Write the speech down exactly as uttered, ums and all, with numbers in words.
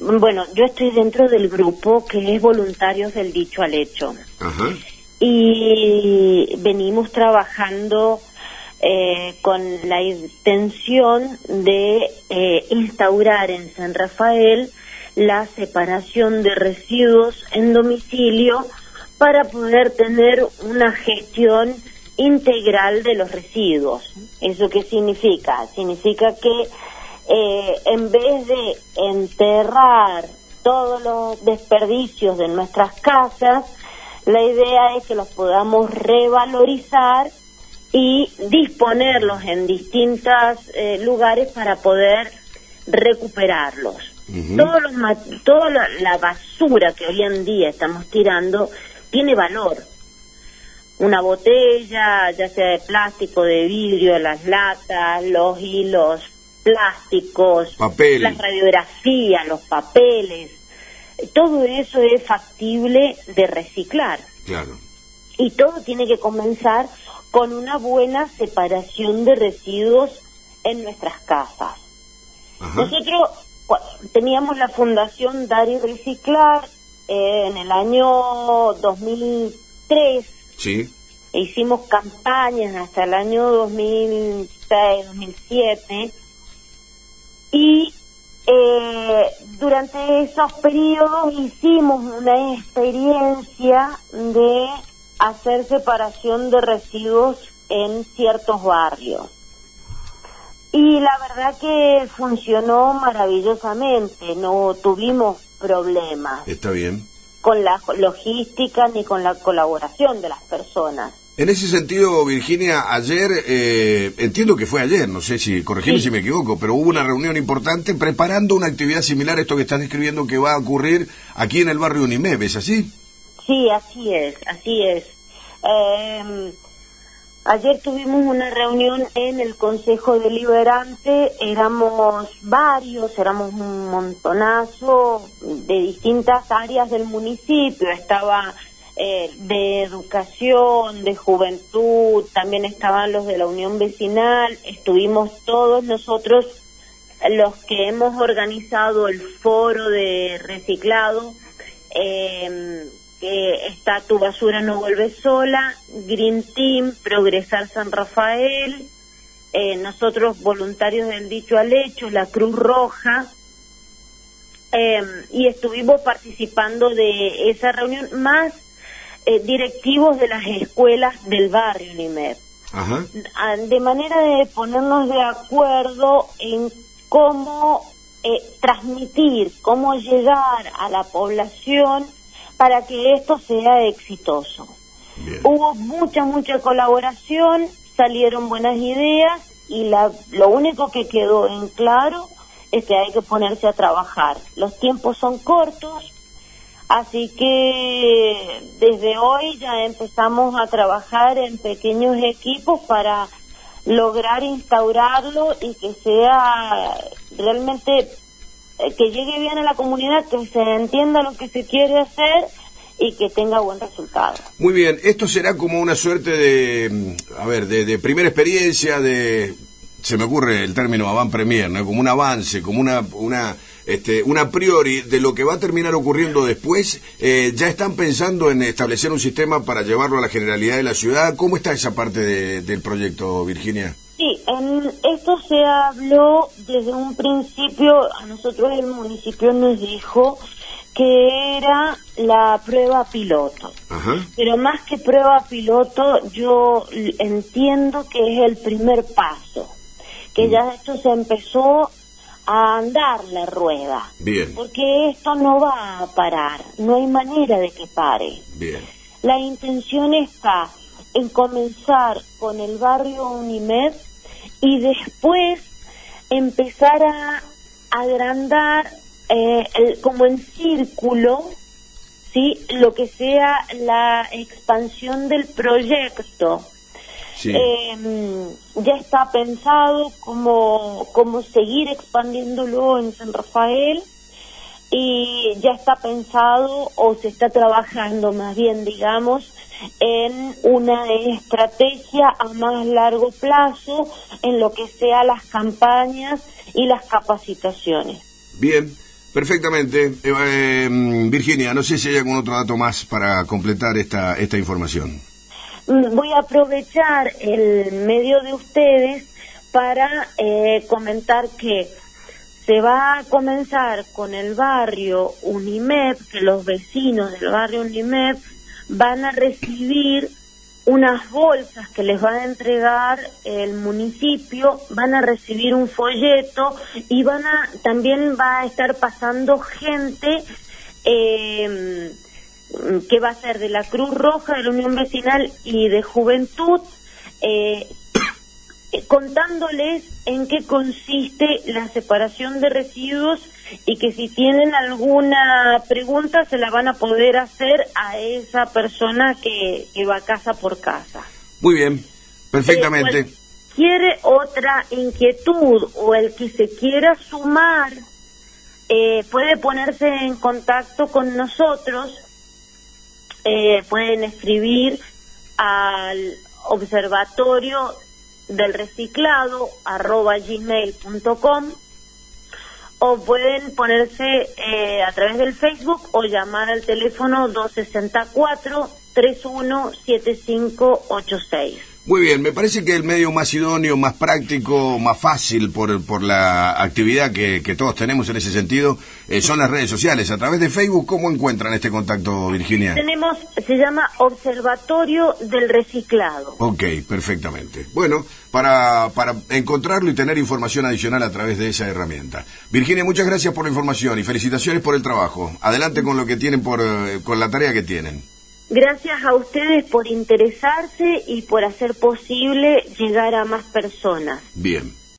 bueno, yo estoy dentro del grupo que es Voluntarios del Dicho al Hecho. Ajá. Y venimos trabajando eh, con la intención de eh, instaurar en San Rafael la separación de residuos en domicilio para poder tener una gestión integral de los residuos. ¿Eso qué significa? Significa que eh, en vez de enterrar todos los desperdicios de nuestras casas, la idea es que los podamos revalorizar y disponerlos en distintos eh, lugares para poder recuperarlos. Uh-huh. Todos los, toda la, la basura que hoy en día estamos tirando tiene valor. Una botella, ya sea de plástico, de vidrio, las latas, los hilos plásticos, papel, las radiografías, los papeles, todo eso es factible de reciclar. Claro. Y todo tiene que comenzar con una buena separación de residuos en nuestras casas. Ajá. Nosotros teníamos la fundación Dar y Reciclar eh, en el año dos mil tres. Sí. E hicimos campañas hasta el año dos mil seis, dos mil siete. Y eh, durante esos periodos hicimos una experiencia de hacer separación de residuos en ciertos barrios. Y la verdad que funcionó maravillosamente, no tuvimos problemas. Está bien. Con la logística ni con la colaboración de las personas. En ese sentido, Virginia, ayer, eh, entiendo que fue ayer, no sé si, corregime sí. si me equivoco, pero hubo una reunión importante preparando una actividad similar a esto que estás describiendo que va a ocurrir aquí en el barrio Unimep, ¿es así? Sí, así es, así es. Eh, ayer tuvimos una reunión en el Consejo Deliberante, éramos varios, éramos un montonazo de distintas áreas del municipio, estaba... Eh, de educación, de juventud, también estaban los de la Unión Vecinal, estuvimos todos nosotros los que hemos organizado el foro de reciclado, eh, que está Tu Basura No Vuelve Sola, Green Team, Progresar San Rafael, eh, nosotros Voluntarios del Dicho al Hecho, la Cruz Roja, eh, y estuvimos participando de esa reunión, más Eh, directivos de las escuelas del barrio Unimep. Ajá. De manera de ponernos de acuerdo en cómo eh, transmitir, cómo llegar a la población para que esto sea exitoso. Bien. Hubo mucha, mucha colaboración, salieron buenas ideas y la, lo único que quedó en claro es que hay que ponerse a trabajar. Los tiempos son cortos, así que desde hoy ya empezamos a trabajar en pequeños equipos para lograr instaurarlo y que sea realmente, que llegue bien a la comunidad, que se entienda lo que se quiere hacer y que tenga buen resultado. Muy bien, esto será como una suerte de, a ver, de, de primera experiencia, de, se me ocurre el término avant premier, ¿no? Como un avance, como una, una, este, una a priori de lo que va a terminar ocurriendo después. Eh, ¿ya están pensando en establecer un sistema para llevarlo a la generalidad de la ciudad? ¿Cómo está esa parte de, del proyecto, Virginia? Sí, en esto se habló desde un principio. A nosotros el municipio nos dijo que era la prueba piloto. Ajá. Pero más que prueba piloto, yo entiendo que es el primer paso, que mm. ya esto se empezó a andar la rueda. Bien. Porque esto no va a parar, no hay manera de que pare. Bien. La intención está en comenzar con el barrio Unimep y después empezar a agrandar eh, el, como en círculo, ¿sí? Lo que sea la expansión del proyecto. Sí. Eh, ya está pensado cómo, cómo seguir expandiéndolo en San Rafael, y ya está pensado, o se está trabajando más bien, digamos, en una estrategia a más largo plazo en lo que sea las campañas y las capacitaciones. Bien. Perfectamente. Eh, eh, Virginia, no sé si hay algún otro dato más para completar esta, esta información. Voy a aprovechar el medio de ustedes para eh, comentar que se va a comenzar con el barrio Unimep, que los vecinos del barrio Unimep van a recibir unas bolsas que les va a entregar el municipio, van a recibir un folleto y van a también va a estar pasando gente eh, que va a ser de la Cruz Roja, de la Unión Vecinal y de Juventud, eh, contándoles en qué consiste la separación de residuos y que si tienen alguna pregunta se la van a poder hacer a esa persona que, que va casa por casa. Muy bien, perfectamente. Eh, ¿Quiere otra inquietud o el que se quiera sumar eh, puede ponerse en contacto con nosotros? Eh, pueden escribir al observatorio del reciclado arroba gmail punto com o pueden ponerse eh, a través del Facebook o llamar al teléfono dos sesenta y cuatro, treinta y uno, setenta y cinco ochenta y seis. Muy bien, me parece que el medio más idóneo, más práctico, más fácil por, por la actividad que, que todos tenemos en ese sentido, eh, son las redes sociales. A través de Facebook, ¿cómo encuentran este contacto, Virginia? Tenemos, se llama Observatorio del Reciclado. Ok, perfectamente. Bueno, para, para encontrarlo y tener información adicional a través de esa herramienta. Virginia, muchas gracias por la información y felicitaciones por el trabajo. Adelante con lo que tienen, por, con la tarea que tienen. Gracias a ustedes por interesarse y por hacer posible llegar a más personas. Bien.